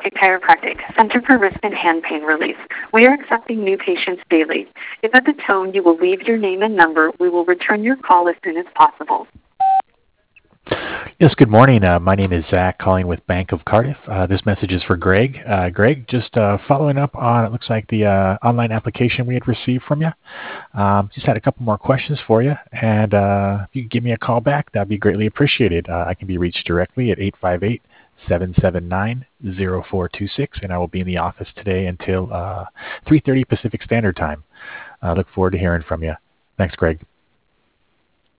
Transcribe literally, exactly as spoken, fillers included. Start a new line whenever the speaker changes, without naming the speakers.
Orthopedic Chiropractic, Center for Wrist and Hand Pain Relief. We are accepting new patients daily. If at the tone you will leave your name and number, we will return your call as soon as possible.
Yes, good morning. Uh, my name is Zach, calling with Bank of Cardiff. Uh, this message is for Greg. Uh, Greg, just uh, following up on, it looks like the uh, online application we had received from you. Um, just had a couple more questions for you, and uh, if you could give me a call back, that'd be greatly appreciated. Uh, I can be reached directly at eight five eight, seven seven nine, zero four two six, and I will be in the office today until uh, three thirty Pacific Standard Time. I uh, look forward to hearing from you. Thanks, Greg.